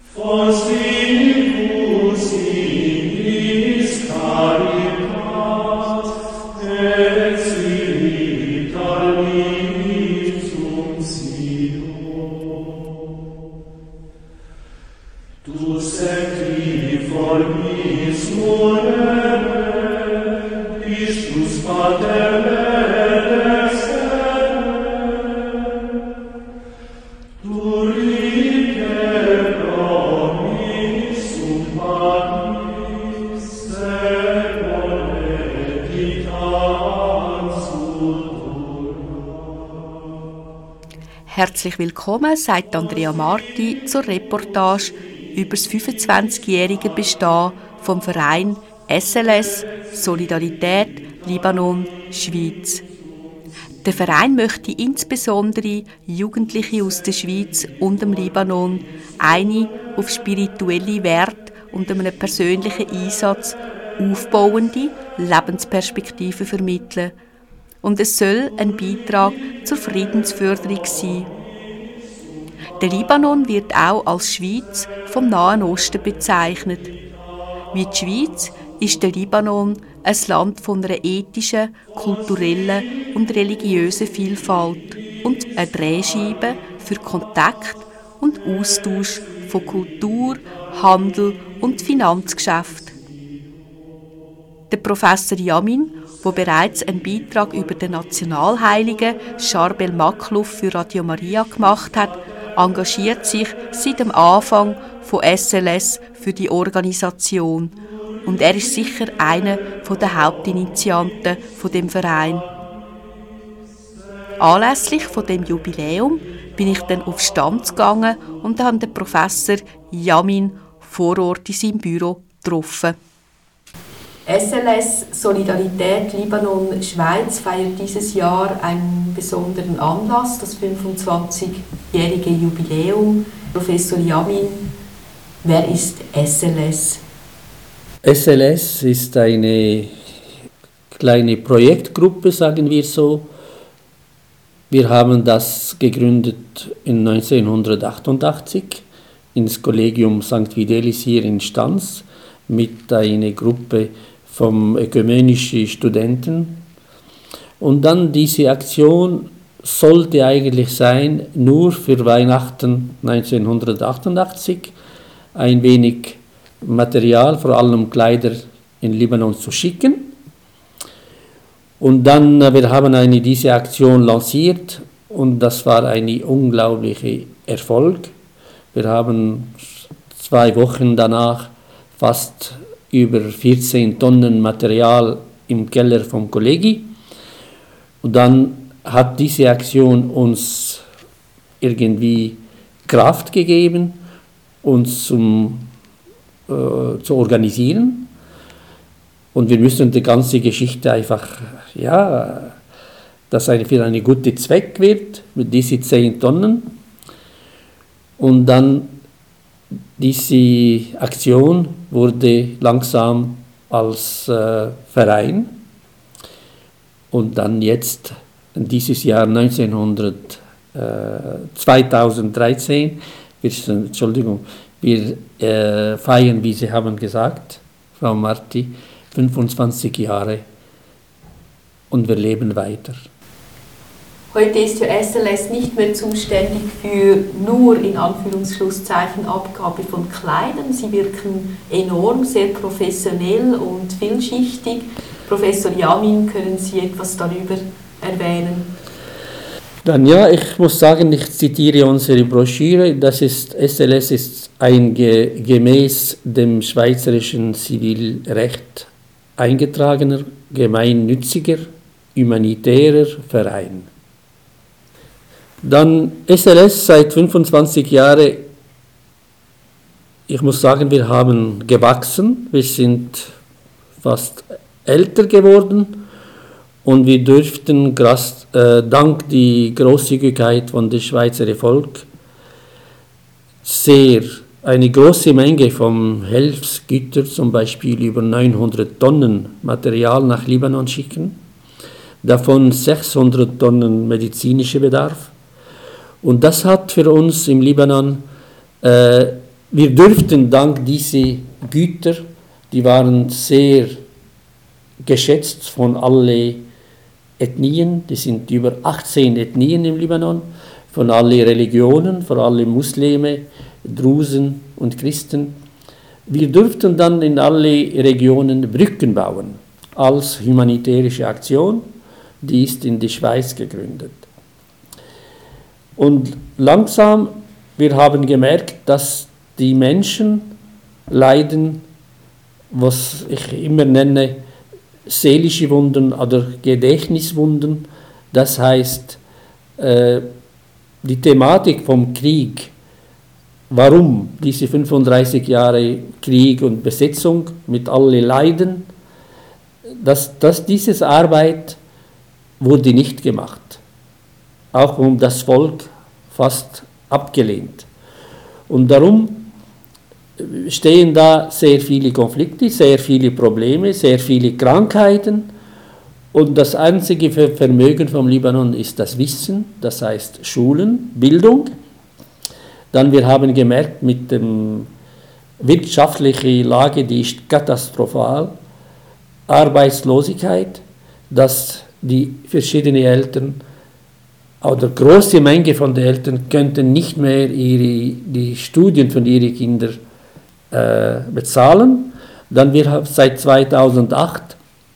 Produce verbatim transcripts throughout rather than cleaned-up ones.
Herzlich willkommen, sagt Andrea Marti zur Reportage über das fünfundzwanzigjährige Bestehen vom Verein S L S Solidarität Libanon Schweiz. Der Verein möchte insbesondere Jugendliche aus der Schweiz und dem Libanon eine auf spirituelle Werte und einem persönlichen Einsatz aufbauende Lebensperspektive vermitteln. Und es soll ein Beitrag zur Friedensförderung sein. Der Libanon wird auch als Schweiz vom Nahen Osten bezeichnet. Wie die Schweiz ist der Libanon ein Land von einer ethischen, kulturellen und religiösen Vielfalt und eine Drehscheibe für Kontakt und Austausch von Kultur, Handel und Finanzgeschäft. Der Professor Yamin, der bereits einen Beitrag über den Nationalheiligen Charbel Makhlouf für Radio Maria gemacht hat, engagiert sich seit dem Anfang von S L S für die Organisation. Und er ist sicher einer der Hauptinitianten von dem Verein. Anlässlich von dem Jubiläum bin ich dann auf Stand gegangen und habe den Professor Yamin vor Ort in seinem Büro getroffen. S L S Solidarität Libanon Schweiz feiert dieses Jahr einen besonderen Anlass, das fünfundzwanzigjährige Jubiläum. Professor Yamin, wer ist S L S? S L S ist eine kleine Projektgruppe, sagen wir so. Wir haben das gegründet in neunzehnhundertachtundachtzig ins Kollegium Sankt Fidelis hier in Stans mit einer Gruppe von ökumenischen Studenten. Und dann diese Aktion sollte eigentlich sein, nur für Weihnachten neunzehnhundertachtundachtzig ein wenig Material, vor allem Kleider, in Libanon zu schicken. Und dann, wir haben eine, diese Aktion lanciert und das war ein unglaublicher Erfolg. Wir haben zwei Wochen danach fast über vierzehn Tonnen Material im Keller vom Kollegi. Und dann hat diese Aktion uns irgendwie Kraft gegeben, uns zum, äh, zu organisieren. Und wir müssen die ganze Geschichte einfach, ja, dass es für einen guten Zweck wird, mit diesen zehn Tonnen. Und dann diese Aktion wurde langsam als äh, Verein und dann jetzt dieses Jahr neunzehnhundert, äh, zweitausenddreizehn, wir, Entschuldigung, wir äh, feiern, wie Sie haben gesagt, Frau Marti, fünfundzwanzig Jahre und wir leben weiter. Heute ist ja S L S nicht mehr zuständig für nur in Anführungsschlusszeichen Abgabe von Kleidern. Sie wirken enorm, sehr professionell und vielschichtig. Professor Yamin, können Sie etwas darüber erwähnen? Dann ja, ich muss sagen, ich zitiere unsere Broschüre. Das ist, S L S ist ein ge, gemäß dem schweizerischen Zivilrecht eingetragener, gemeinnütziger, humanitärer Verein. Dann S L S seit fünfundzwanzig Jahren, ich muss sagen, wir haben gewachsen, wir sind fast älter geworden und wir dürften gras, äh, dank der Großzügigkeit von dem Schweizer Volk sehr eine große Menge von Hilfsgütern, zum Beispiel über neunhundert Tonnen Material nach Libanon schicken, davon sechshundert Tonnen medizinischer Bedarf. Und das hat für uns im Libanon äh, wir dürften dank dieser Güter, die waren sehr geschätzt von allen Ethnien, das sind über achtzehn Ethnien im Libanon, von allen Religionen, von allen Muslime, Drusen und Christen. Wir dürften dann in alle Regionen Brücken bauen, als humanitärische Aktion, die ist in der Schweiz gegründet. Und langsam, wir haben gemerkt, dass die Menschen leiden, was ich immer nenne, seelische Wunden oder Gedächtniswunden. Das heißt, äh, die Thematik vom Krieg, warum diese fünfunddreißig Jahre Krieg und Besetzung mit allen Leiden, dass, dass diese Arbeit wurde nicht gemacht. Auch um das Volk fast abgelehnt. Und darum stehen da sehr viele Konflikte, sehr viele Probleme, sehr viele Krankheiten. Und das einzige Vermögen vom Libanon ist das Wissen, das heißt Schulen, Bildung. Dann wir haben gemerkt, mit der wirtschaftlichen Lage, die ist katastrophal, Arbeitslosigkeit, dass die verschiedenen Eltern oder große Menge von den Eltern könnten nicht mehr ihre, die Studien von ihren Kindern äh, bezahlen. Dann wir haben seit zweitausendacht,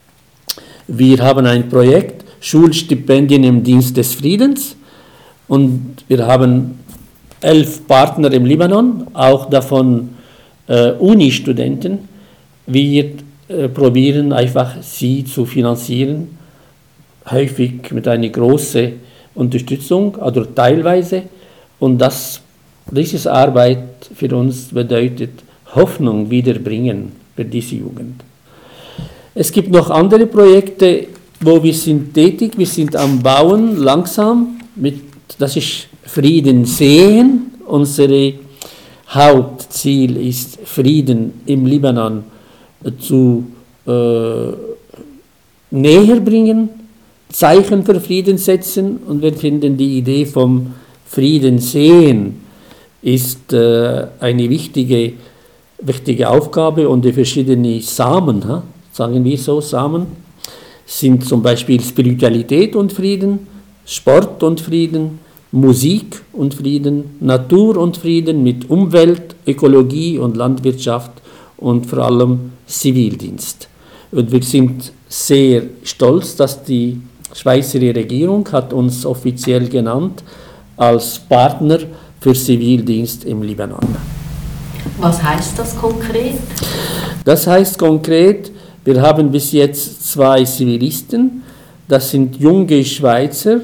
wir haben ein Projekt, Schulstipendien im Dienst des Friedens, und wir haben elf Partner im Libanon, auch davon äh, Uni-Studenten. Wir äh, probieren einfach, sie zu finanzieren, häufig mit einer großen Unterstützung oder teilweise. Und das, diese Arbeit für uns bedeutet Hoffnung wiederbringen für diese Jugend. Es gibt noch andere Projekte, wo wir sind tätig, wir sind am Bauen, langsam, mit, das ist Frieden sehen. Unser Hauptziel ist, Frieden im Libanon zu äh, näher bringen, Zeichen für Frieden setzen, und wir finden die Idee vom Frieden sehen ist äh, eine wichtige, wichtige Aufgabe, und die verschiedenen Samen, ha, sagen wir so, Samen, sind zum Beispiel Spiritualität und Frieden, Sport und Frieden, Musik und Frieden, Natur und Frieden mit Umwelt, Ökologie und Landwirtschaft und vor allem Zivildienst. Und wir sind sehr stolz, dass die Schweizer Regierung hat uns offiziell genannt als Partner für Zivildienst im Libanon. Was heißt das konkret? Das heißt konkret, wir haben bis jetzt zwei Zivilisten, das sind junge Schweizer,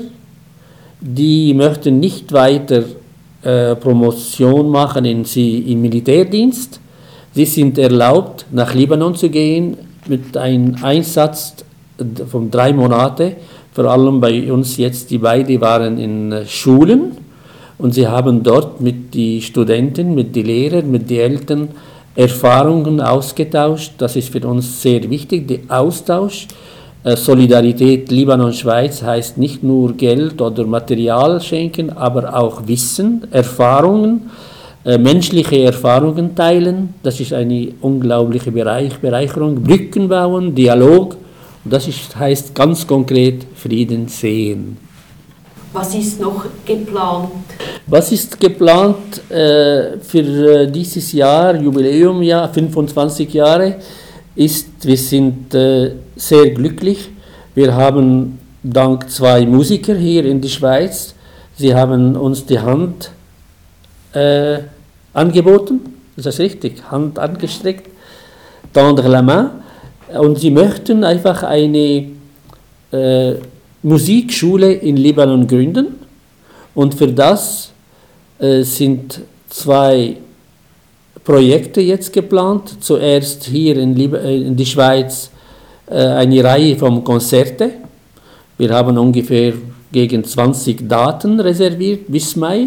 die möchten nicht weiter äh, Promotion machen in sie, im Militärdienst. Sie sind erlaubt, nach Libanon zu gehen mit einem Einsatz von drei Monaten. Vor allem bei uns jetzt, die beiden waren in Schulen, und sie haben dort mit den Studenten, mit den Lehrern, mit den Eltern Erfahrungen ausgetauscht. Das ist für uns sehr wichtig, der Austausch. Solidarität Libanon-Schweiz heißt nicht nur Geld oder Material schenken, aber auch Wissen, Erfahrungen, äh, menschliche Erfahrungen teilen. Das ist eine unglaubliche Bereich, Bereicherung. Brücken bauen, Dialog. Das ist, heißt ganz konkret Frieden sehen. Was ist noch geplant? Was ist geplant äh, für äh, dieses Jahr, Jubiläumjahr, fünfundzwanzig Jahre, ist, wir sind äh, sehr glücklich. Wir haben dank zwei Musiker hier in der Schweiz, sie haben uns die Hand äh, angeboten, ist das richtig? Hand angestreckt, tendre la main, und sie möchten einfach eine äh, Musikschule in Libanon gründen, und für das äh, sind zwei Projekte jetzt geplant. Zuerst hier in, Lib- in der Schweiz äh, eine Reihe von Konzerten. Wir haben ungefähr gegen zwanzig Daten reserviert bis Mai.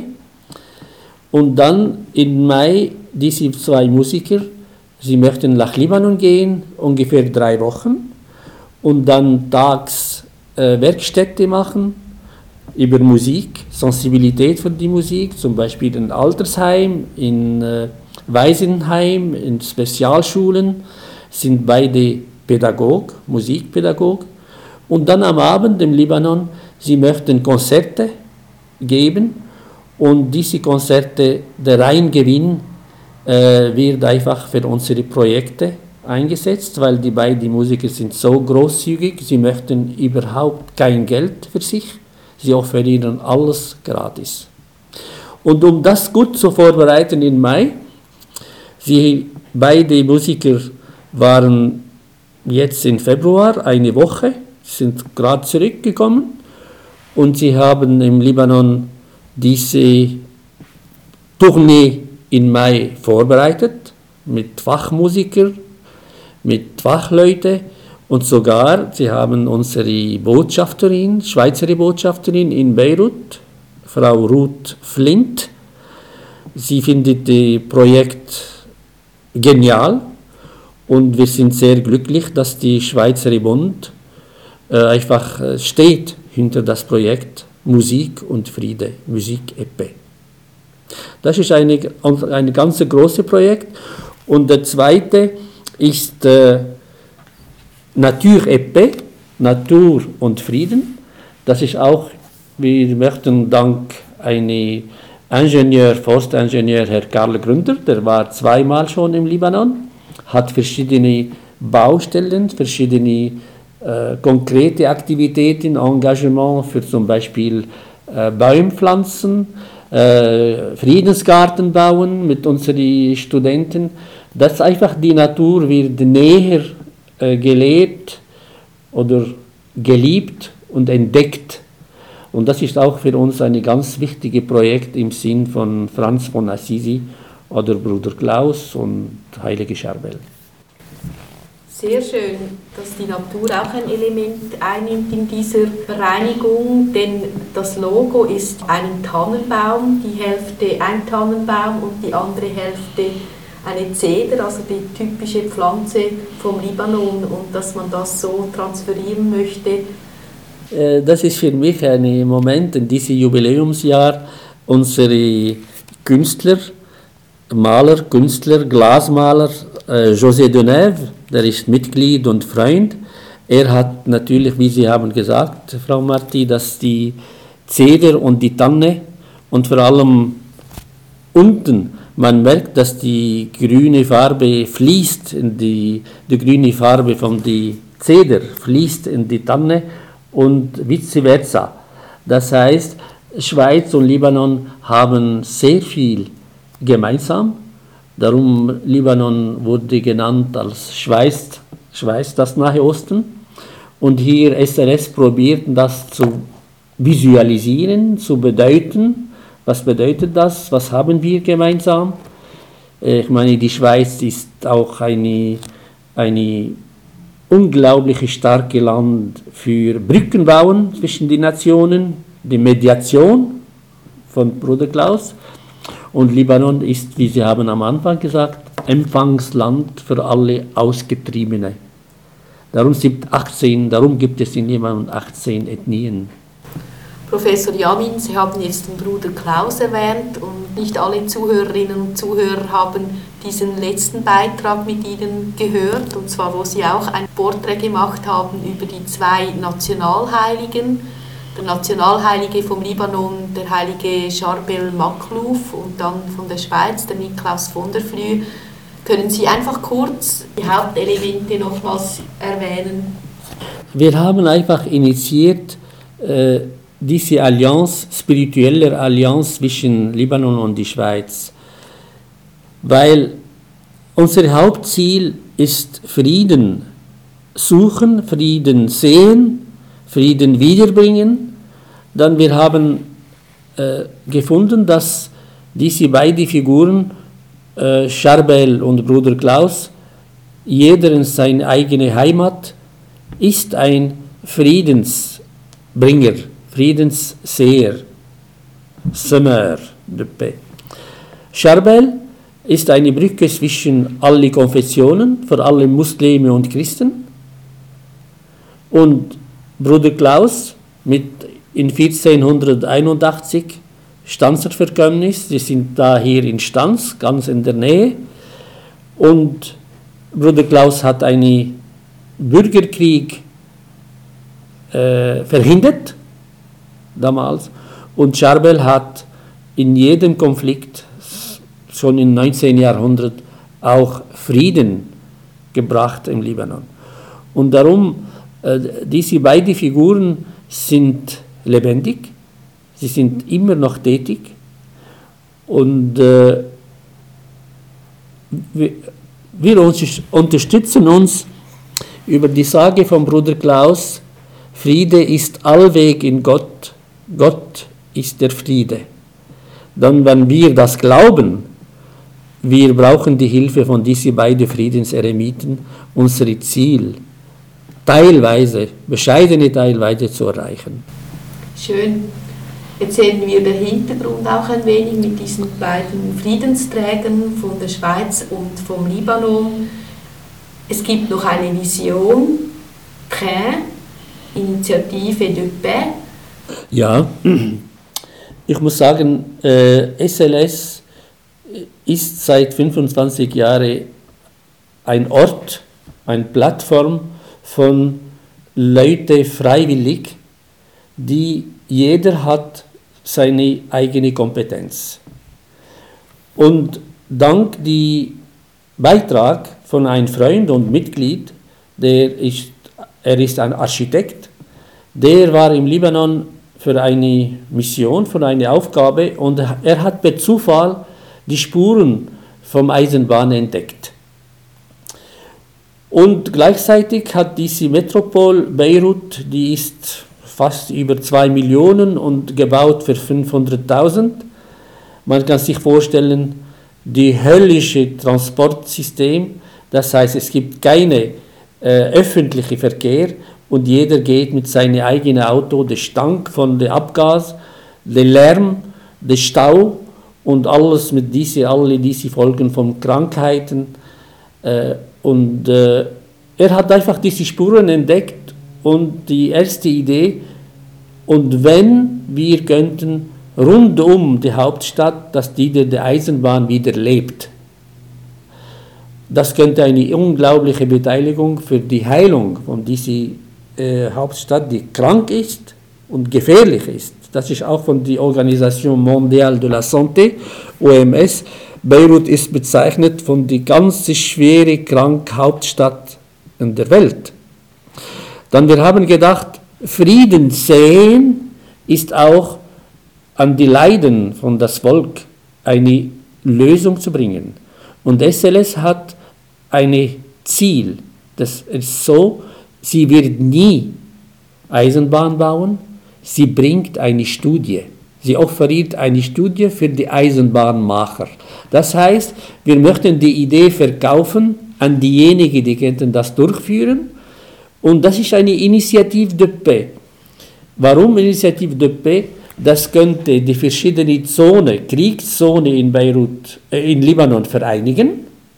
Und dann im Mai diese zwei Musiker, sie möchten nach Libanon gehen, ungefähr drei Wochen, und dann tags äh, Werkstätte machen über Musik, Sensibilität für die Musik, zum Beispiel in Altersheim, in äh, Waisenheim, in Spezialschulen, sind beide Pädagog, Musikpädagog. Und dann am Abend im Libanon, sie möchten Konzerte geben und diese Konzerte, der Reingewinn äh, wird einfach für unsere Projekte eingesetzt, weil die beiden Musiker sind so großzügig, sie möchten überhaupt kein Geld für sich, sie offerieren alles gratis. Und um das gut zu vorbereiten im Mai, sie beide Musiker waren jetzt im Februar eine Woche, sind gerade zurückgekommen und sie haben im Libanon diese Tournee im Mai vorbereitet mit Fachmusikern, mit Fachleuten und sogar sie haben unsere Botschafterin, Schweizer Botschafterin in Beirut, Frau Ruth Flint. Sie findet das Projekt genial und wir sind sehr glücklich, dass die Schweizer Bund äh, einfach steht hinter das Projekt Musik und Friede, Musik-E P. Das ist ein eine ganz großes Projekt. Und der zweite ist äh, Natur-E P, Natur und Frieden. Das ist auch, wir möchten dank einem Ingenieur, Forstingenieur, Herr Karl Gründer, der war zweimal schon im Libanon, hat verschiedene Baustellen, verschiedene äh, konkrete Aktivitäten, Engagement für zum Beispiel äh, Baumpflanzen, äh, Friedensgarten bauen mit unseren Studenten. Dass einfach die Natur wird näher äh, gelebt oder geliebt und entdeckt. Und das ist auch für uns ein ganz wichtiges Projekt im Sinn von Franz von Assisi oder Bruder Klaus und Heilige Charbel. Sehr schön, dass die Natur auch ein Element einnimmt in dieser Reinigung, denn das Logo ist ein Tannenbaum, die Hälfte ein Tannenbaum und die andere Hälfte eine Zeder, also die typische Pflanze vom Libanon, und dass man das so transferieren möchte. Das ist für mich ein Moment in diesem Jubiläumsjahr. Unsere Künstler, Maler, Künstler, Glasmaler, äh, José Deneuve, der ist Mitglied und Freund. Er hat natürlich, wie Sie haben gesagt, Frau Marti, dass die Zeder und die Tanne und vor allem unten, man merkt, dass die grüne Farbe fließt, in die, die grüne Farbe von der Zeder fließt in die Tanne und vice versa. Das heißt, Schweiz und Libanon haben sehr viel gemeinsam. Darum Libanon wurde genannt als Schweiz, Schweiz das Nahe Osten. Und hier S R S probiert das zu visualisieren, zu bedeuten. Was bedeutet das? Was haben wir gemeinsam? Ich meine, die Schweiz ist auch eine, eine unglaublich starke Land für Brückenbauen zwischen den Nationen, die Mediation von Bruder Klaus. Und Libanon ist, wie Sie haben am Anfang gesagt, Empfangsland für alle Ausgetriebene. Darum sind achtzehn, darum gibt es in Libanon achtzehn Ethnien. Professor Yamin, Sie haben jetzt den Bruder Klaus erwähnt und nicht alle Zuhörerinnen und Zuhörer haben diesen letzten Beitrag mit Ihnen gehört, und zwar, wo Sie auch ein Porträt gemacht haben über die zwei Nationalheiligen. Der Nationalheilige vom Libanon, der heilige Charbel Makhlouf, und dann von der Schweiz, der Niklaus von der Flüe. Können Sie einfach kurz die Hauptelemente nochmals erwähnen? Wir haben einfach initiiert, äh, diese Allianz, spirituelle Allianz zwischen Libanon und der Schweiz, weil unser Hauptziel ist Frieden suchen, Frieden sehen, Frieden wiederbringen. Dann wir haben äh, gefunden, dass diese beiden Figuren, äh, Charbel und Bruder Klaus, jeder in seine eigene Heimat, ist ein Friedensbringer, Friedensseher, Semeur de Paix. Charbel ist eine Brücke zwischen allen Konfessionen, vor allem Muslime und Christen. Und Bruder Klaus mit in vierzehnhunderteinundachtzig Stanzerverkömmnis. Sie sind da hier in Stanz, ganz in der Nähe. Und Bruder Klaus hat einen Bürgerkrieg äh, verhindert, damals. Und Charbel hat in jedem Konflikt, schon im neunzehnten Jahrhundert, auch Frieden gebracht im Libanon. Und darum, äh, diese beiden Figuren sind lebendig, sie sind immer noch tätig und äh, wir, wir uns, unterstützen uns über die Sage von Bruder Klaus, Friede ist allweg in Gott, Gott ist der Friede. Dann, wenn wir das glauben, wir brauchen die Hilfe von diesen beiden Friedenseremiten, unser Ziel teilweise, bescheidene Teilweise zu erreichen. Schön. Erzählen wir den Hintergrund auch ein wenig mit diesen beiden Friedensträgern von der Schweiz und vom Libanon. Es gibt noch eine Vision, Prêt, Initiative de Paix. Ja, ich muss sagen, äh, S L S ist seit fünfundzwanzig Jahren ein Ort, eine Plattform von Leuten freiwillig, die jeder hat seine eigene Kompetenz. Und dank dem Beitrag von einem Freund und Mitglied, der ist, er ist ein Architekt, der war im Libanon für eine Mission, für eine Aufgabe und er hat per Zufall die Spuren vom Eisenbahn entdeckt. Und gleichzeitig hat diese Metropole Beirut, die ist fast über zwei Millionen und gebaut für fünfhunderttausend. Man kann sich vorstellen, die höllische Transportsystem, das heißt, es gibt keine äh, öffentliche Verkehr und jeder geht mit seinem eigenen Auto, der Stank von dem Abgas, der Lärm, der Stau und alles mit diese, alle diese Folgen von Krankheiten. Äh, und äh, er hat einfach diese Spuren entdeckt und die erste Idee, und wenn wir könnten rund um die Hauptstadt, dass die der Eisenbahn wieder lebt. Das könnte eine unglaubliche Beteiligung für die Heilung von dieser äh, Hauptstadt, die krank ist und gefährlich ist. Das ist auch von der Organisation Mondiale de la Santé, O M S. Beirut ist bezeichnet von die ganz schwere kranke Hauptstadt in der Welt. Dann wir haben gedacht, Frieden sehen ist auch an die Leiden von das Volk eine Lösung zu bringen. Und S L S hat ein Ziel, das ist so, sie wird nie Eisenbahn bauen, sie bringt eine Studie. Sie offeriert eine Studie für die Eisenbahnmacher. Das heißt, wir möchten die Idee verkaufen an diejenigen, die könnten das durchführen. Und das ist eine Initiative de Paix. Warum Initiative de Paix? Das könnte die verschiedenen Zonen, Kriegszonen in Beirut, äh, in Libanon vereinigen.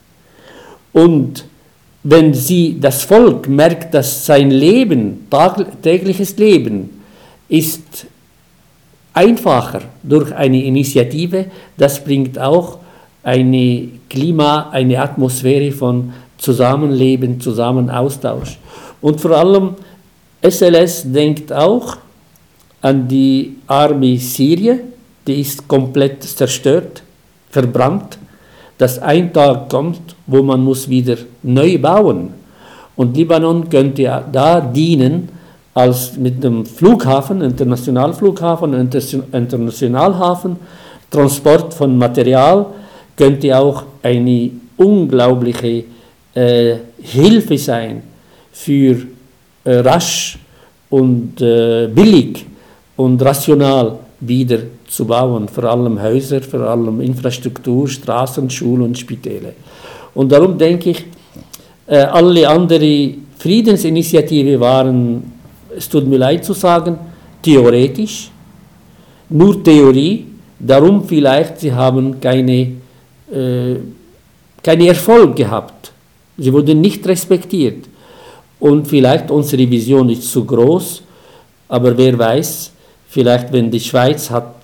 Und wenn sie, das Volk merkt, dass sein Leben, tag, tägliches Leben, ist einfacher durch eine Initiative, das bringt auch eine Klima, eine Atmosphäre von Zusammenleben, Zusammenaustausch. Und vor allem S L S denkt auch an die arme Syrien, die ist komplett zerstört, verbrannt, dass ein Tag kommt, wo man muss wieder neu bauen. Und Libanon könnte ja da dienen, als mit dem Flughafen, Internationalflughafen, Internationalhafen, Transport von Material, könnte auch eine unglaubliche äh, Hilfe sein für äh, rasch und äh, billig und rational wieder zu bauen, vor allem Häuser, vor allem Infrastruktur, Straßen, Schulen und Spitäle. Und darum denke ich, äh, alle anderen Friedensinitiativen waren, es tut mir leid zu sagen, theoretisch, nur Theorie, darum vielleicht sie haben keine, äh, keinen Erfolg gehabt. Sie wurden nicht respektiert. Und vielleicht unsere Vision ist zu groß, aber wer weiß, vielleicht wenn die Schweiz hat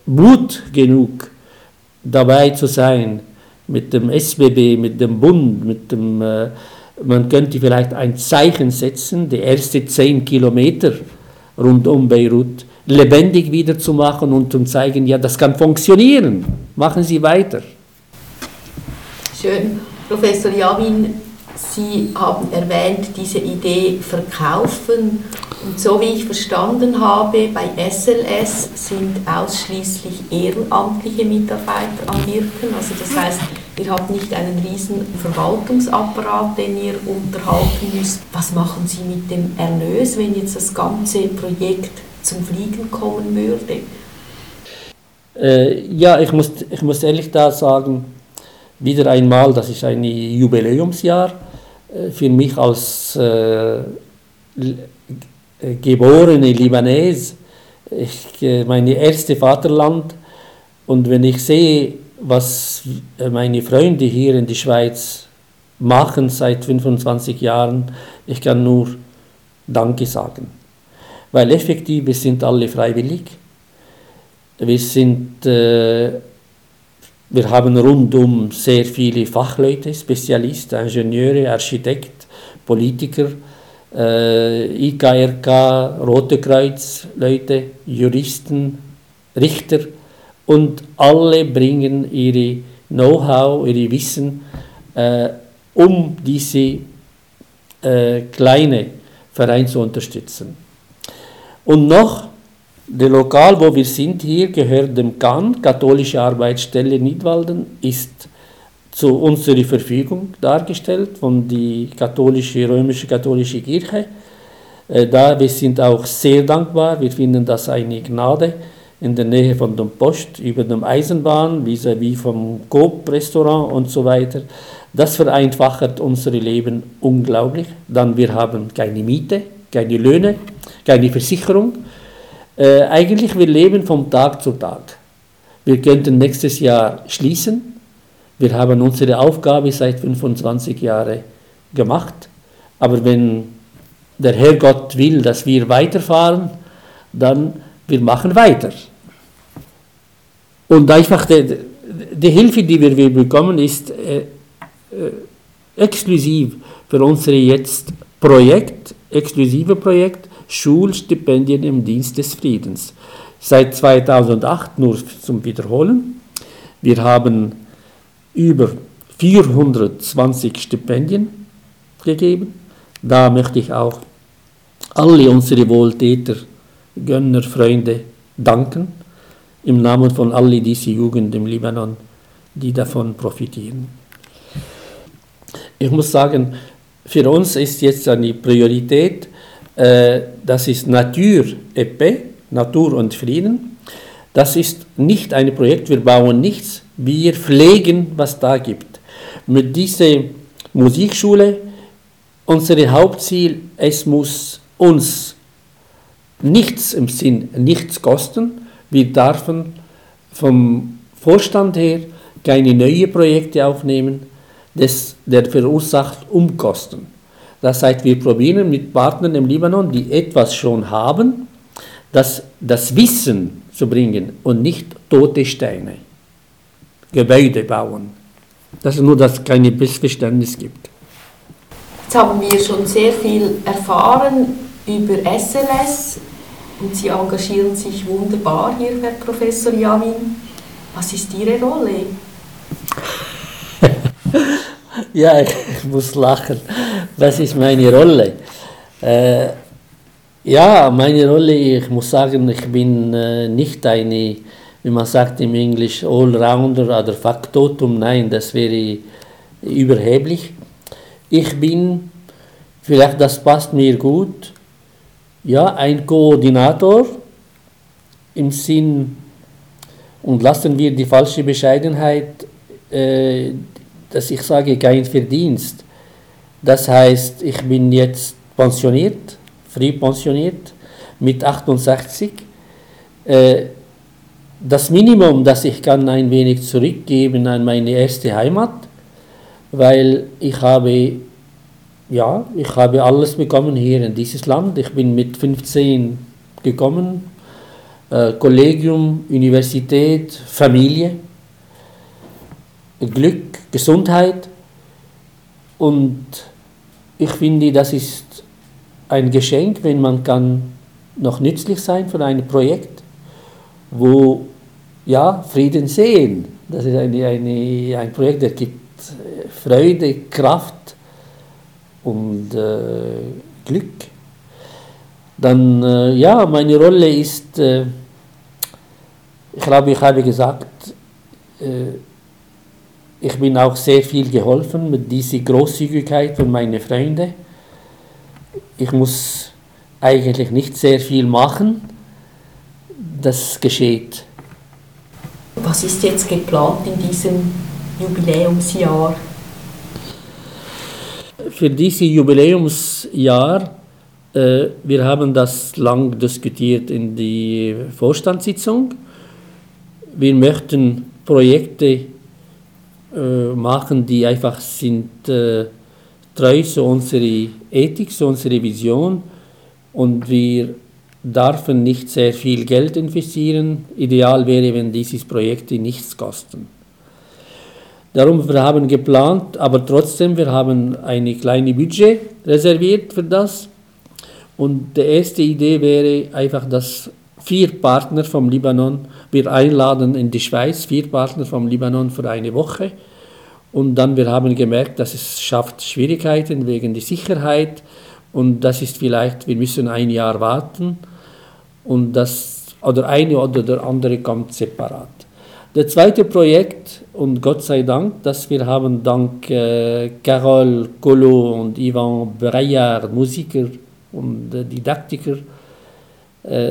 Mut genug, dabei zu sein, mit dem S B B, mit dem Bund, mit dem, äh, man könnte vielleicht ein Zeichen setzen, die ersten zehn Kilometer rund um Beirut lebendig wieder zu machen und zu zeigen, ja, das kann funktionieren, machen Sie weiter. Schön. Professor Jamin, Sie haben erwähnt, diese Idee verkaufen. Und so wie ich verstanden habe, bei S L S sind ausschließlich ehrenamtliche Mitarbeiter am Wirken. Also das heißt, ihr habt nicht einen riesen Verwaltungsapparat, den ihr unterhalten müsst. Was machen Sie mit dem Erlös, wenn jetzt das ganze Projekt zum Fliegen kommen würde? Äh, ja, ich muss, ich muss ehrlich da sagen, wieder einmal, das ist ein Jubiläumsjahr äh, für mich als äh, geborene Libanes, ich, äh, mein erstes Vaterland, und wenn ich sehe, was meine Freunde hier in der Schweiz machen seit fünfundzwanzig Jahren, ich kann nur Danke sagen. Weil effektiv, wir sind alle freiwillig. Wir, sind, äh, wir haben rundum sehr viele Fachleute, Spezialisten, Ingenieure, Architekten, Politiker, äh, I K R K, Rote Kreuz, Leute, Juristen, Richter, und alle bringen ihre Know-how, ihre Wissen, äh, um diese äh, kleine Verein zu unterstützen. Und noch, der Lokal, wo wir sind hier, gehört dem K A N, Katholische Arbeitsstelle Nidwalden, ist zu unserer Verfügung dargestellt von der katholische, römische katholische Kirche. Äh, da, wir sind auch sehr dankbar, wir finden das eine Gnade, in der Nähe von der Post, über der Eisenbahn, vis-à-vis vom Coop-Restaurant und so weiter. Das vereinfacht unser Leben unglaublich. Dann wir haben keine Miete, keine Löhne, keine Versicherung. Äh, eigentlich wir leben vom Tag zu Tag. Wir könnten nächstes Jahr schließen. Wir haben unsere Aufgabe seit fünfundzwanzig Jahren gemacht. Aber wenn der Herrgott will, dass wir weiterfahren, dann wir machen weiter. Und einfach die, die Hilfe, die wir bekommen, ist äh, äh, exklusiv für unser jetzt Projekt, exklusive Projekt, Schulstipendien im Dienst des Friedens. Seit zweitausendacht, nur zum Wiederholen, wir haben über vierhundertzwanzig Stipendien gegeben. Da möchte ich auch alle unsere Wohltäter, Gönner, Freunde danken, im Namen von all dieser Jugend im Libanon, die davon profitieren. Ich muss sagen, für uns ist jetzt eine Priorität, äh, das ist Natur et Paix, Natur und Frieden. Das ist nicht ein Projekt, wir bauen nichts, wir pflegen, was da gibt. Mit dieser Musikschule, unser Hauptziel, es muss uns nichts im Sinn, nichts kosten. Wir dürfen vom Vorstand her keine neuen Projekte aufnehmen, das, der verursacht Umkosten. Das heißt, wir probieren mit Partnern im Libanon, die etwas schon haben, das, das Wissen zu bringen und nicht tote Steine, Gebäude bauen. Das ist nur, dass es keine Missverständnis gibt. Jetzt haben wir schon sehr viel erfahren über S L S. Und Sie engagieren sich wunderbar hier, Herr Professor Jamin. Was ist Ihre Rolle? Ja, ich muss lachen. Was ist meine Rolle? Äh, ja, meine Rolle, ich muss sagen, ich bin äh, nicht eine, wie man sagt im Englisch, Allrounder oder Faktotum. Nein, das wäre überheblich. Ich bin, vielleicht das passt mir gut, ja, ein Koordinator im Sinn, und lassen wir die falsche Bescheidenheit, äh, dass ich sage, kein Verdienst. Das heißt, ich bin jetzt pensioniert, früh pensioniert, mit achtundsechzig. Äh, das Minimum, das ich kann, ein wenig zurückgeben an meine erste Heimat, weil ich habe Ja, ich habe alles bekommen hier in dieses Land. Ich bin mit fünfzehn gekommen, äh, Kollegium, Universität, Familie, Glück, Gesundheit. Und ich finde, das ist ein Geschenk, wenn man kann noch nützlich sein für ein Projekt, wo ja, Frieden sehen. Das ist eine, eine, ein Projekt, das gibt Freude, Kraft und äh, Glück. Dann, äh, ja, meine Rolle ist, äh, ich glaube, ich habe gesagt, äh, ich bin auch sehr viel geholfen mit dieser Großzügigkeit von meinen Freunden. Ich muss eigentlich nicht sehr viel machen, das geschieht. Was ist jetzt geplant in diesem Jubiläumsjahr? Für dieses Jubiläumsjahr, äh, wir haben das lang diskutiert in der Vorstandssitzung. Wir möchten Projekte äh, machen, die einfach sind äh, treu zu unserer Ethik, zu unserer Vision, und wir dürfen nicht sehr viel Geld investieren. Ideal wäre, wenn diese Projekte nichts kosten. Darum, wir haben geplant, aber trotzdem, wir haben eine kleine Budget reserviert für das. Und die erste Idee wäre einfach, dass vier Partner vom Libanon, wir einladen in die Schweiz, vier Partner vom Libanon für eine Woche. Und dann, wir haben gemerkt, dass es schafft Schwierigkeiten wegen der Sicherheit. Und das ist vielleicht, wir müssen ein Jahr warten. Und das, oder eine oder der andere kommt separat. Das zweite Projekt, und Gott sei Dank, dass wir haben dank äh, Carole Collot und Yvan Breillard, Musiker und äh, Didaktiker, äh,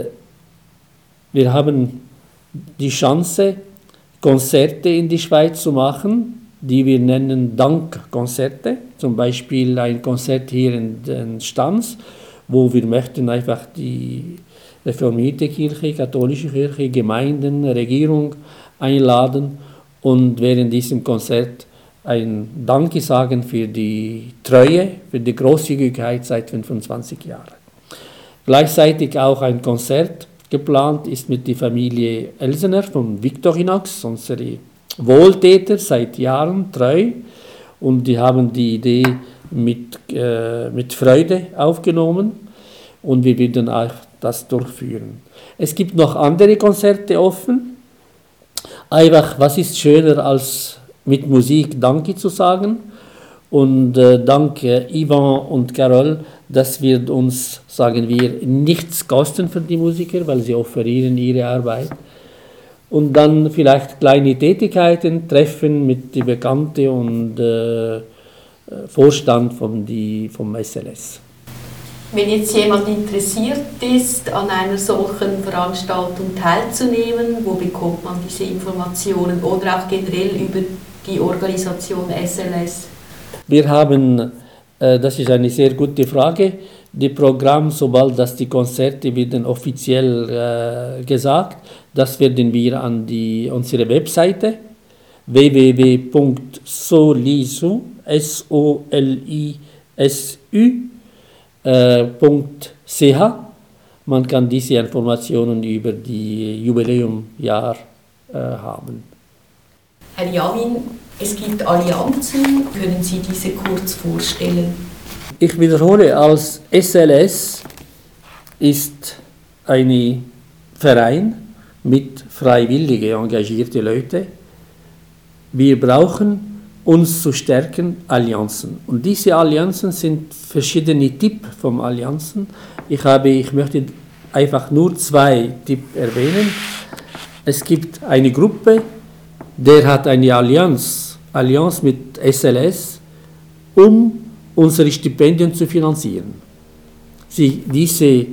wir haben die Chance, Konzerte in die Schweiz zu machen, die wir nennen Dankkonzerte. Zum Beispiel ein Konzert hier in, in Stans, wo wir möchten einfach die reformierte Kirche, katholische Kirche, Gemeinden, Regierung einladen und während diesem Konzert ein Danke sagen für die Treue, für die Großzügigkeit seit fünfundzwanzig Jahren. Gleichzeitig auch ein Konzert geplant ist mit der Familie Elsener von Victorinox, unsere Wohltäter seit Jahren treu, und die haben die Idee mit, äh, mit Freude aufgenommen und wir werden auch das durchführen. Es gibt noch andere Konzerte offen. Einfach, was ist schöner als mit Musik Danke zu sagen? Und äh, danke Yvan und Carole, das wird uns, sagen wir, nichts kosten für die Musiker, weil sie offerieren ihre Arbeit. Und dann vielleicht kleine Tätigkeiten, Treffen mit den Bekannten und äh, Vorstand vom, die, vom S L S. Wenn jetzt jemand interessiert ist, an einer solchen Veranstaltung teilzunehmen, wo bekommt man diese Informationen oder auch generell über die Organisation S L S? Wir haben, äh, das ist eine sehr gute Frage, die Programm, sobald das die Konzerte werden offiziell äh, gesagt, das werden wir an die, unsere Webseite w w w punkt solisu, S O L I S U, äh, .ch. Man kann diese Informationen über die Jubiläumjahr äh, haben. Herr Javin, es gibt Allianzen. Können Sie diese kurz vorstellen? Ich wiederhole, als S L S ist ein Verein mit freiwilligen, engagierten Leuten. Wir brauchen, uns zu stärken, Allianzen. Und diese Allianzen sind verschiedene Typen von Allianzen. Ich, habe, ich möchte einfach nur zwei Typen erwähnen. Es gibt eine Gruppe, der hat eine Allianz, Allianz mit S L S, um unsere Stipendien zu finanzieren. Sie, diese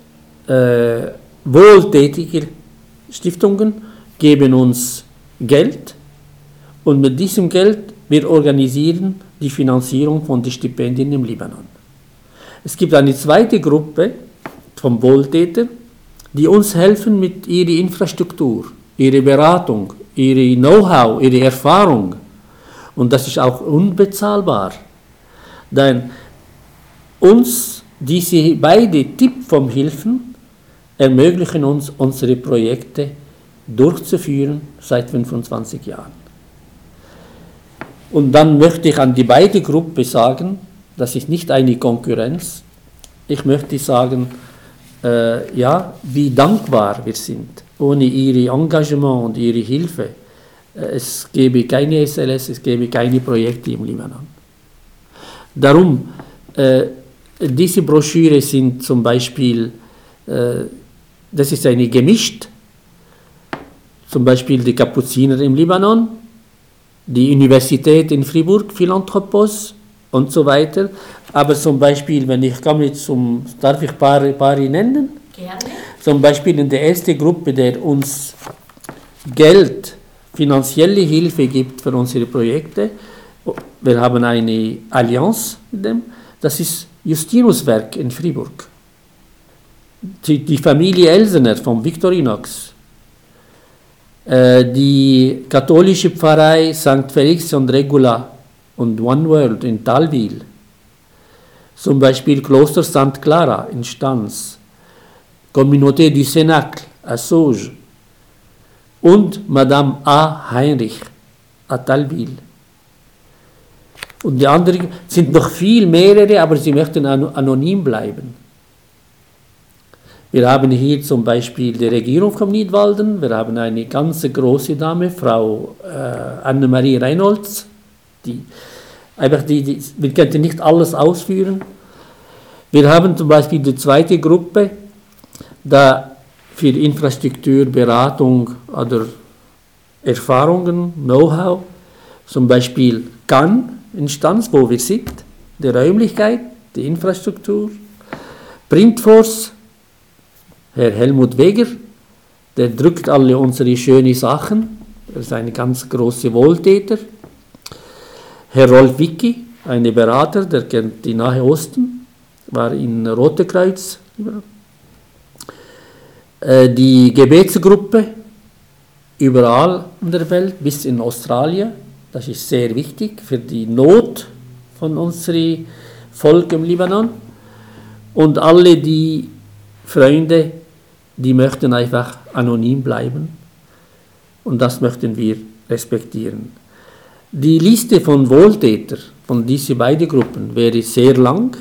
äh, wohltätigen Stiftungen geben uns Geld und mit diesem Geld wir organisieren die Finanzierung von den Stipendien im Libanon. Es gibt eine zweite Gruppe von Wohltätern, die uns helfen mit ihrer Infrastruktur, ihrer Beratung, ihre Know-how, ihre Erfahrung. Und das ist auch unbezahlbar. Denn uns, diese beiden Typen von Hilfen, ermöglichen uns, unsere Projekte durchzuführen seit fünfundzwanzig Jahren. Und dann möchte ich an die beide Gruppen sagen, das ist nicht eine Konkurrenz, ich möchte sagen, äh, ja, wie dankbar wir sind. Ohne ihr Engagement und ihre Hilfe, äh, es gäbe keine S L S, es gäbe keine Projekte im Libanon. Darum, äh, diese Broschüre sind zum Beispiel, äh, das ist eine gemischt, zum Beispiel die Kapuziner im Libanon, die Universität in Fribourg, Philanthropos und so weiter. Aber zum Beispiel, wenn ich komme jetzt zum, darf ich ein paar, paar nennen? Gerne. Zum Beispiel in der ersten Gruppe, der uns Geld, finanzielle Hilfe gibt für unsere Projekte. Wir haben eine Allianz mit dem, das ist Justinuswerk in Fribourg. Die, die Familie Elsener vom Victorinox. Die katholische Pfarrei Sankt Felix und Regula und One World in Talwil. Zum Beispiel Kloster Sainte Clara in Stans. Communauté du Cénacle à Sauge. Und Madame A. Heinrich à Talwil. Und die anderen sind noch viel mehrere, aber sie möchten anonym bleiben. Wir haben hier zum Beispiel die Regierung von Nidwalden, wir haben eine ganz große Dame, Frau äh, Annemarie Reinholz, die, einfach die, die, wir könnten nicht alles ausführen. Wir haben zum Beispiel die zweite Gruppe, da für Infrastruktur, Beratung oder Erfahrungen, Know-how, zum Beispiel Cannes in Stans, wo wir sind, die Räumlichkeit, die Infrastruktur, Printforce, Herr Helmut Weger, der drückt alle unsere schönen Sachen, er ist ein ganz großer Wohltäter. Herr Rolf Wicki, ein Berater, der kennt die Nahe Osten, war in Rote Kreuz. Die Gebetsgruppe, überall in der Welt, bis in Australien, das ist sehr wichtig für die Not von unserem Volk im Libanon. Und alle die Freunde, die möchten einfach anonym bleiben und das möchten wir respektieren. Die Liste von Wohltätern von diesen beiden Gruppen wäre sehr lang,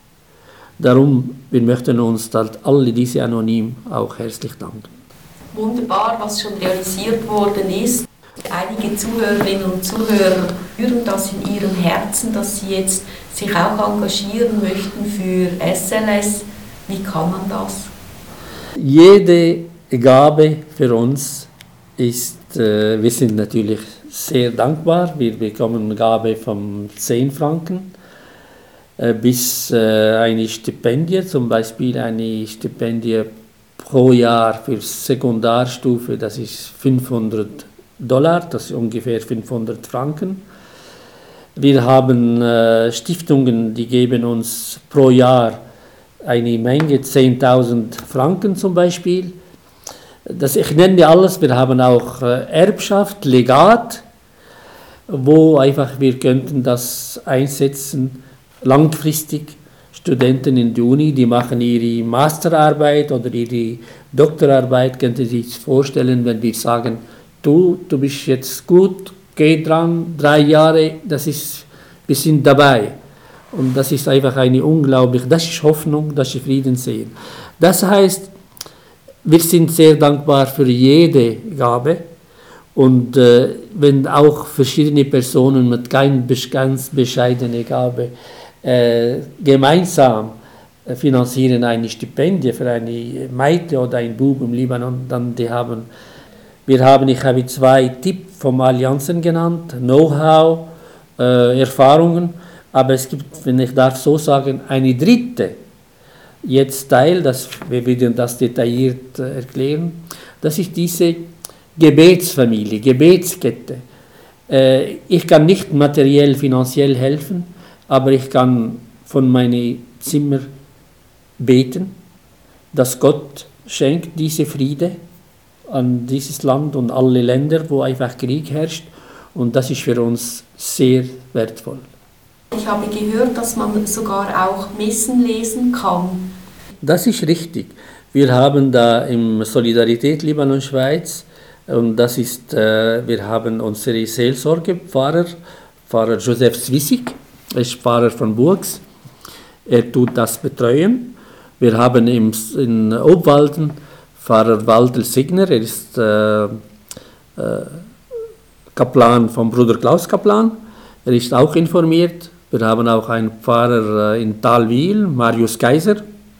darum wir möchten uns halt alle diese anonym auch herzlich danken. Wunderbar, was schon realisiert worden ist. Einige Zuhörerinnen und Zuhörer spüren das in ihrem Herzen, dass sie jetzt sich auch engagieren möchten für S L S. Wie kann man das? Jede Gabe für uns ist, äh, wir sind natürlich sehr dankbar, wir bekommen eine Gabe von zehn Franken äh, bis äh, eine Stipendie, zum Beispiel eine Stipendie pro Jahr für Sekundarstufe, das ist fünfhundert Dollar, das ist ungefähr fünfhundert Franken. Wir haben äh, Stiftungen, die geben uns pro Jahr eine Menge, zehntausend Franken zum Beispiel. Das, ich nenne alles, wir haben auch äh, Erbschaft, Legat, wo einfach wir könnten das einsetzen, langfristig. Studenten in der Uni, die machen ihre Masterarbeit oder ihre Doktorarbeit, könnten Sie sich vorstellen, wenn wir sagen, du, du bist jetzt gut, geh dran, drei Jahre, das ist, wir sind dabei. Und das ist einfach eine unglaubliche, das ist Hoffnung, das ist Frieden sehen. Das heißt, wir sind sehr dankbar für jede Gabe und äh, wenn auch verschiedene Personen mit kein, ganz bescheidener Gabe äh, gemeinsam äh, finanzieren eine Stipendie für eine Mädchen oder einen Bub im Libanon, dann die haben, wir haben, ich habe zwei Tipps vom Allianzen genannt, Know-how, äh, Erfahrungen, aber es gibt, wenn ich darf so sagen, eine dritte jetzt Teil, das, wir werden das detailliert äh, erklären, das ist diese Gebetsfamilie, Gebetskette. Äh, ich kann nicht materiell, finanziell helfen, aber ich kann von meinem Zimmer beten, dass Gott schenkt diese Friede an dieses Land und alle Länder, wo einfach Krieg herrscht, und das ist für uns sehr wertvoll. Ich habe gehört, dass man sogar auch Messen lesen kann. Das ist richtig. Wir haben da im Solidarität Libanon Schweiz, und das ist, äh, wir haben unsere Seelsorgepfarrer, Pfarrer Joseph Zwissig, er ist Pfarrer von Burgs, er tut das betreuen. Wir haben im, in Obwalden Pfarrer Walter Signer, er ist äh, äh, Kaplan vom Bruder Klaus Kaplan, er ist auch informiert. Wir haben auch einen Pfarrer äh, in Talwil, Marius Kaiser.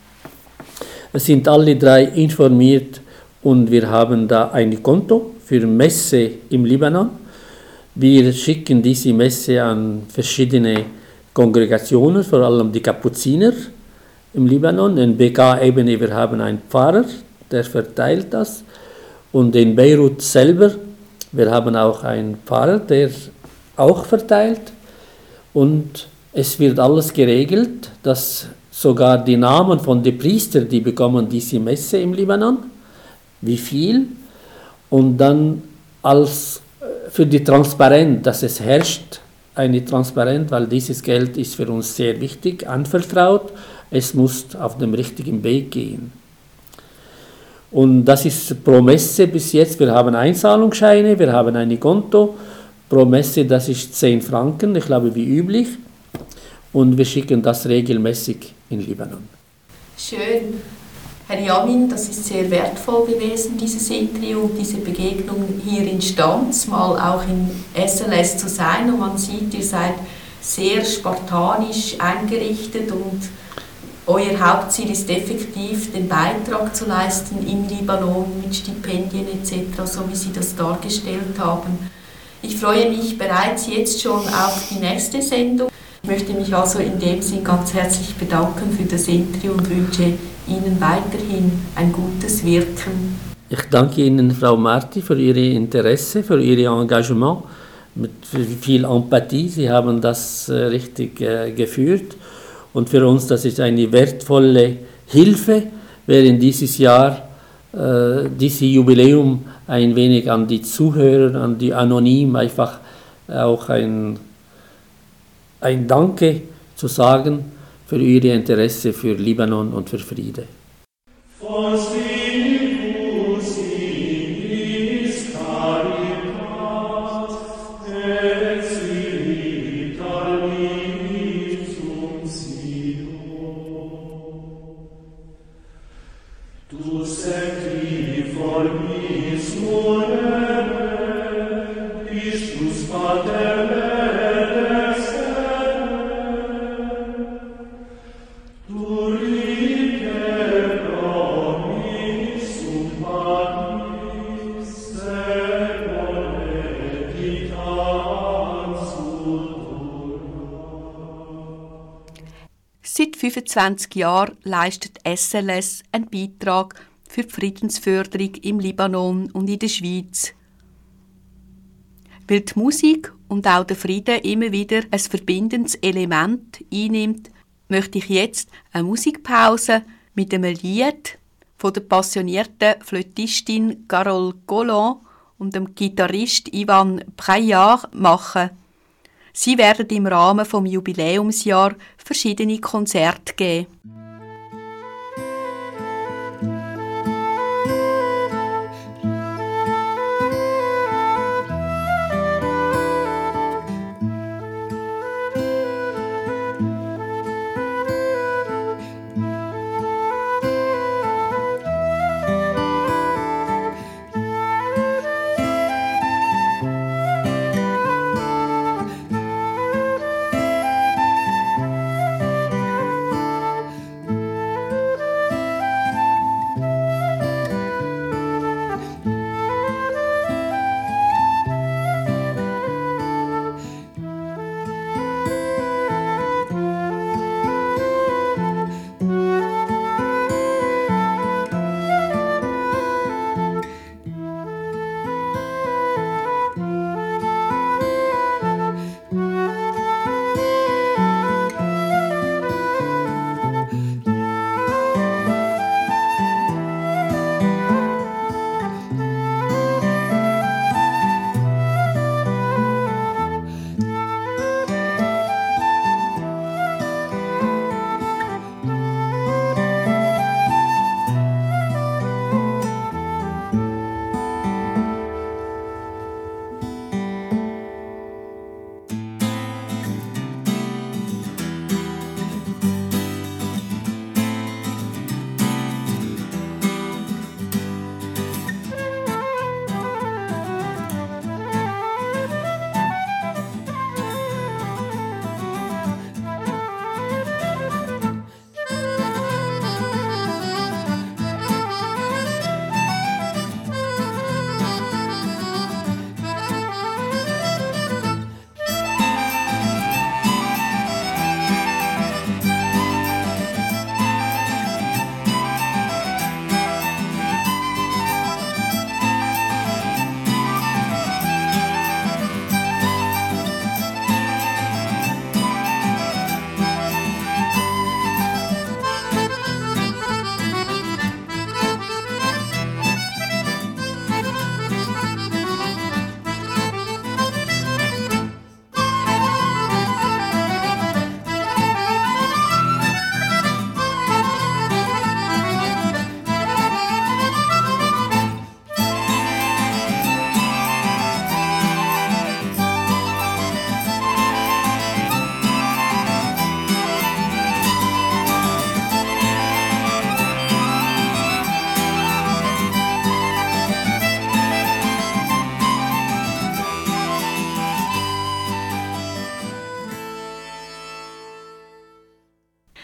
Es sind alle drei informiert und wir haben da ein Konto für Messe im Libanon. Wir schicken diese Messe an verschiedene Kongregationen, vor allem die Kapuziner im Libanon. In B K-Ebene, wir haben einen Pfarrer, der verteilt das. Und in Beirut selber, wir haben auch einen Pfarrer, der auch verteilt. Und es wird alles geregelt, dass sogar die Namen von den Priestern, die bekommen diese Messe im Libanon, wie viel, und dann als für die Transparenz, dass es herrscht, eine Transparenz, weil dieses Geld ist für uns sehr wichtig, anvertraut, es muss auf dem richtigen Weg gehen. Und das ist pro Messe bis jetzt, wir haben Einzahlungsscheine, wir haben ein Konto, pro Messe, das ist zehn Franken, ich glaube wie üblich, und wir schicken das regelmäßig in Libanon. Schön. Herr Yamin, das ist sehr wertvoll gewesen, dieses Interview und diese Begegnung hier in Stanz, mal auch in S L S zu sein. Und man sieht, ihr seid sehr spartanisch eingerichtet und euer Hauptziel ist effektiv, den Beitrag zu leisten im Libanon mit Stipendien et cetera, so wie Sie das dargestellt haben. Ich freue mich bereits jetzt schon auf die nächste Sendung. Ich möchte mich also in dem Sinn ganz herzlich bedanken für das Interview und wünsche Ihnen weiterhin ein gutes Wirken. Ich danke Ihnen, Frau Marti, für Ihr Interesse, für Ihr Engagement, mit viel Empathie. Sie haben das äh, richtig äh, geführt. Und für uns, das ist eine wertvolle Hilfe, während dieses Jahr, äh, dieses Jubiläum, ein wenig an die Zuhörer, an die Anonymen, einfach auch ein ein Danke zu sagen für Ihr Interesse für Libanon und für Friede. Seit fünfundzwanzig Jahren leistet S L S einen Beitrag für die Friedensförderung im Libanon und in der Schweiz. Weil die Musik und auch der Frieden immer wieder ein verbindendes Element einnimmt, möchte ich jetzt eine Musikpause mit einem Lied von der passionierten Flötistin Carole Collomb und dem Gitarrist Ivan Preillard machen. Sie werden im Rahmen des Jubiläumsjahr verschiedene Konzerte geben.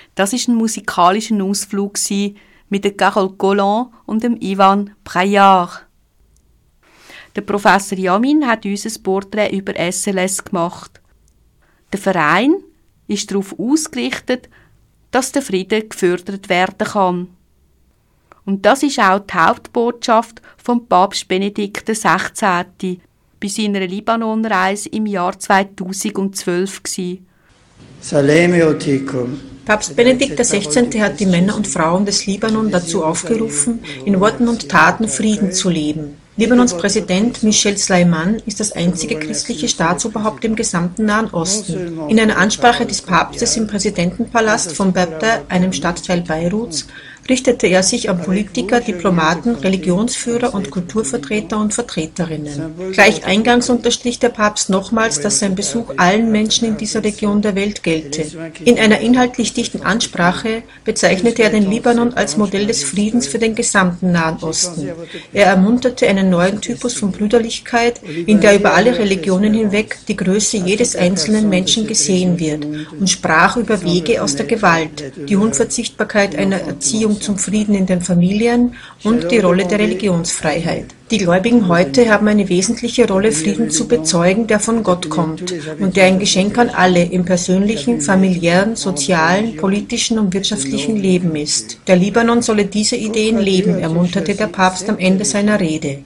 Das war ein musikalischer Ausflug mit der Carole Collant und dem Ivan Braillard. Der Professor Yamin hat uns ein Porträt über S L S gemacht. Der Verein ist darauf ausgerichtet, dass der Frieden gefördert werden kann. Und das ist auch die Hauptbotschaft von Papst Benedikt der Sechzehnten bei seiner Libanonreise im Jahr zweitausendzwölf gewesen. Saleme otikum. Papst Benedikt der Sechzehnte hat die Männer und Frauen des Libanon dazu aufgerufen, in Worten und Taten Frieden zu leben. Libanons Präsident Michel Sleiman ist das einzige christliche Staatsoberhaupt im gesamten Nahen Osten. In einer Ansprache des Papstes im Präsidentenpalast von Bebda, einem Stadtteil Beiruts, richtete er sich an Politiker, Diplomaten, Religionsführer und Kulturvertreter und Vertreterinnen. Gleich eingangs unterstrich der Papst nochmals, dass sein Besuch allen Menschen in dieser Region der Welt gelte. In einer inhaltlich dichten Ansprache bezeichnete er den Libanon als Modell des Friedens für den gesamten Nahen Osten. Er ermunterte einen neuen Typus von Brüderlichkeit, in der über alle Religionen hinweg die Größe jedes einzelnen Menschen gesehen wird, und sprach über Wege aus der Gewalt, die Unverzichtbarkeit einer Erziehung zum Frieden in den Familien und die Rolle der Religionsfreiheit. Die Gläubigen heute haben eine wesentliche Rolle, Frieden zu bezeugen, der von Gott kommt und der ein Geschenk an alle im persönlichen, familiären, sozialen, politischen und wirtschaftlichen Leben ist. Der Libanon solle diese Ideen leben, ermunterte der Papst am Ende seiner Rede.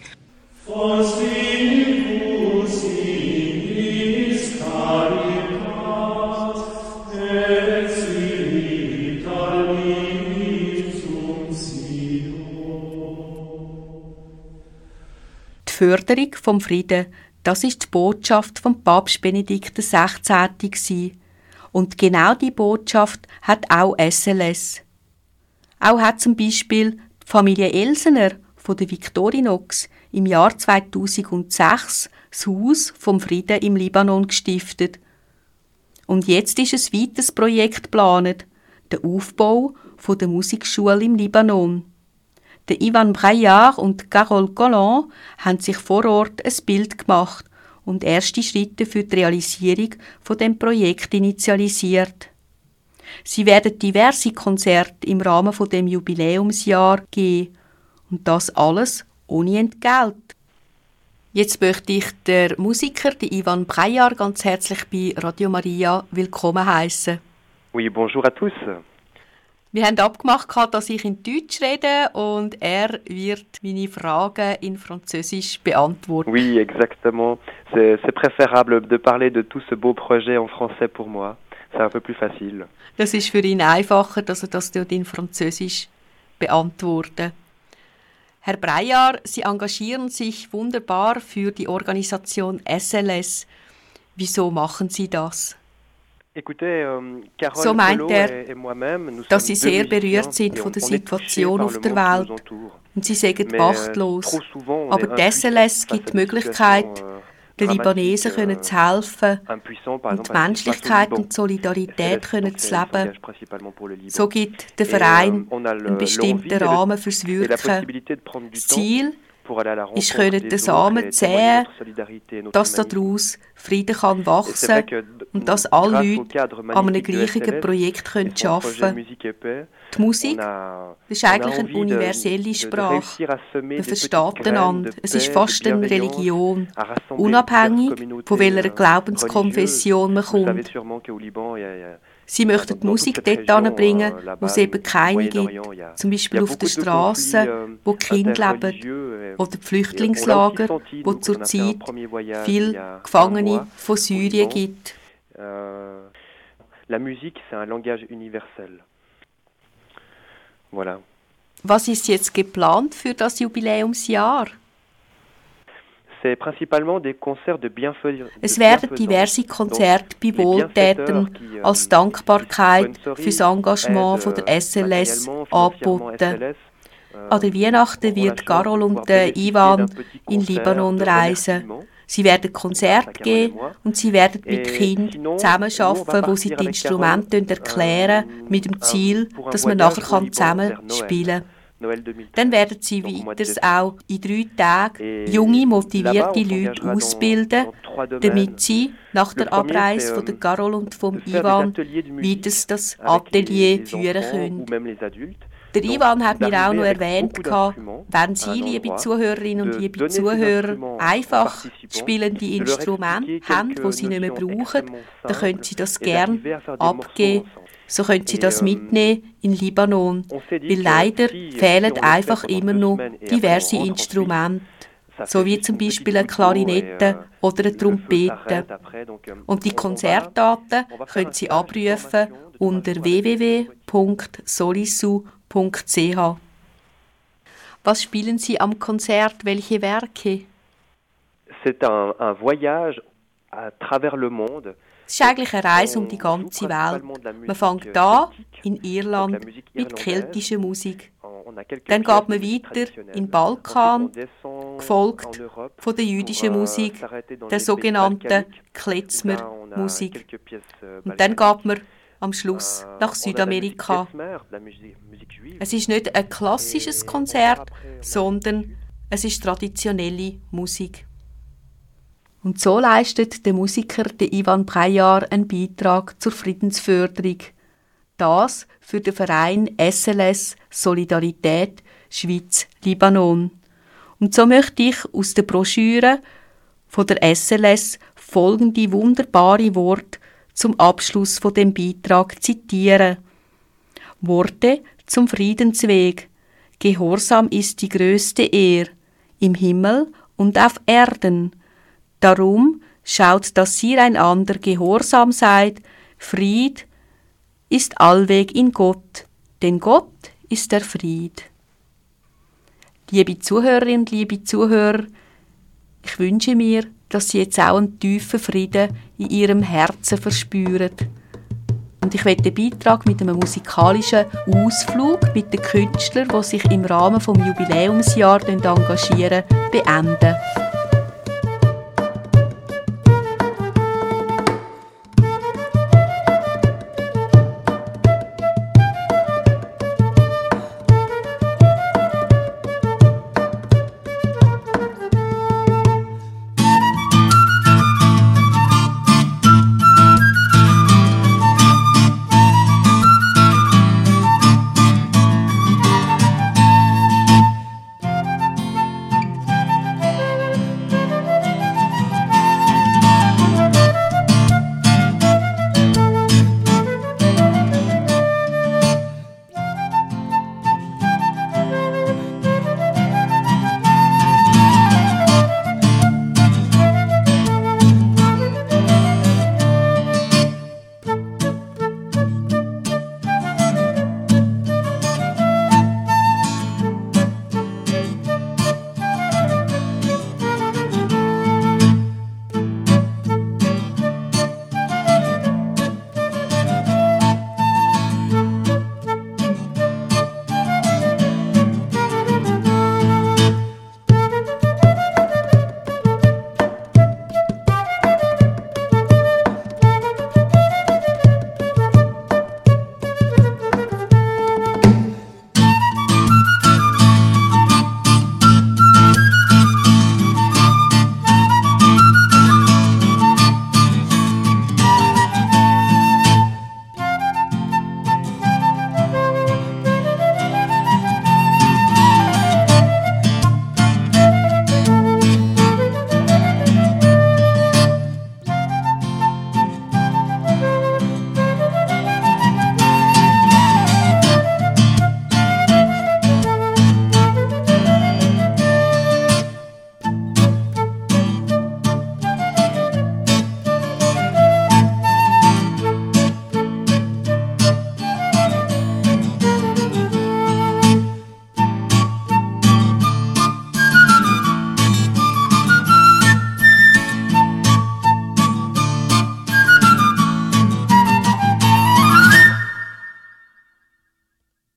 Die Förderung vom Frieden, das ist die Botschaft von Papst Benedikt der Sechzehnten. Und genau diese Botschaft hat auch S L S. Auch hat zum Beispiel die Familie Elsener von der Victorinox im Jahr zweitausendsechs das Haus vom Frieden im Libanon gestiftet. Und jetzt ist ein weiteres Projekt geplant, der Aufbau von der Musikschule im Libanon. Der Ivan Braillard und Carole Collant haben sich vor Ort ein Bild gemacht und erste Schritte für die Realisierung von dem Projekt initialisiert. Sie werden diverse Konzerte im Rahmen von dem Jubiläumsjahr geben und das alles ohne Entgelt. Jetzt möchte ich den Musiker, den Ivan Braillard, ganz herzlich bei Radio Maria willkommen heißen. Oui, bonjour à tous. Wir haben abgemacht, dass ich in Deutsch rede und er wird meine Fragen in Französisch beantworten. Oui, exactement. C'est, c'est préférable de parler de tout ce beau projet en français pour moi. C'est un peu plus facile. Das ist für ihn einfacher, dass er das in Französisch beantwortet. Herr Braillard, Sie engagieren sich wunderbar für die Organisation S L S. Wieso machen Sie das? So meint er, dass sie sehr berührt sind von der Situation auf der Welt und sie sagen machtlos. Aber die S L S gibt die Möglichkeit, den Libanesen können zu helfen und die Menschlichkeit und die Solidarität können zu leben. So gibt der Verein einen bestimmten Rahmen fürs Wirken. Das Ziel ist, können den Samen säen, dass daraus Frieden kann wachsen und dass alle Leute an einem gleichen Projekt können arbeiten können. Die Musik, das ist eigentlich eine universelle Sprache. Man versteht einander. Es ist fast eine Religion, unabhängig von welcher Glaubenskonfession man kommt. Sie möchten die Musik dort anbringen, wo es eben keine gibt, zum Beispiel auf den Strassen, wo die Kinder leben, oder die Flüchtlingslager, wo zurzeit viele Gefangene von Syrien gibt. La musique, c'est un langage universel. Voilà. Was ist jetzt geplant für das Jubiläumsjahr? Es werden diverse Konzerte bei Wohltätern als Dankbarkeit für das Engagement von der S L S angeboten. An der Weihnachten wird Carole und Ivan in Libanon reisen. Sie werden Konzerte geben und sie werden mit Kindern zusammenarbeiten, wo sie die Instrumente erklären, mit dem Ziel, dass man nachher zusammen spielen kann. Dann werden sie weiters auch in drei Tagen junge, motivierte Leute ausbilden, damit sie nach der Abreise von der Carole und vom Ivan weiters das Atelier führen können. Der Ivan hat mir auch noch erwähnt, wenn Sie, liebe Zuhörerinnen und liebe Zuhörer, einfach spielende Instrumente haben, die Sie nicht mehr brauchen, dann können Sie das gerne abgeben. So können Sie das mitnehmen in Libanon, weil leider fehlen einfach immer noch diverse Instrumente, so wie zum Beispiel eine Klarinette oder eine Trompete. Und die Konzertdaten können Sie abrufen unter w w w punkt solisu punkt c h. Was spielen Sie am Konzert? Welche Werke? C'est un, un voyage à travers le monde. Es ist eigentlich eine Reise um die ganze Welt. Man fängt an in Irland mit keltischer Musik. Dann geht man weiter in den Balkan, gefolgt von der jüdischen Musik, der sogenannten Klezmer-Musik. Und dann geht man am Schluss nach Südamerika. Es ist nicht ein klassisches Konzert, sondern es ist traditionelle Musik. Und so leistet der Musiker der Ivan Prejar einen Beitrag zur Friedensförderung. Das für den Verein S L S Solidarität Schweiz-Libanon. Und so möchte ich aus der Broschüre von der S L S folgende wunderbare Worte zum Abschluss von dem Beitrag zitieren. Worte zum Friedensweg. Gehorsam ist die größte Ehr im Himmel und auf Erden. Darum schaut, dass ihr einander gehorsam seid. Fried ist allweg in Gott, denn Gott ist der Fried. Liebe Zuhörerinnen und liebe Zuhörer, ich wünsche mir, dass Sie jetzt auch einen tiefen Frieden in Ihrem Herzen verspüren. Und ich werde den Beitrag mit einem musikalischen Ausflug mit den Künstlern, die sich im Rahmen des Jubiläumsjahres engagieren, beenden.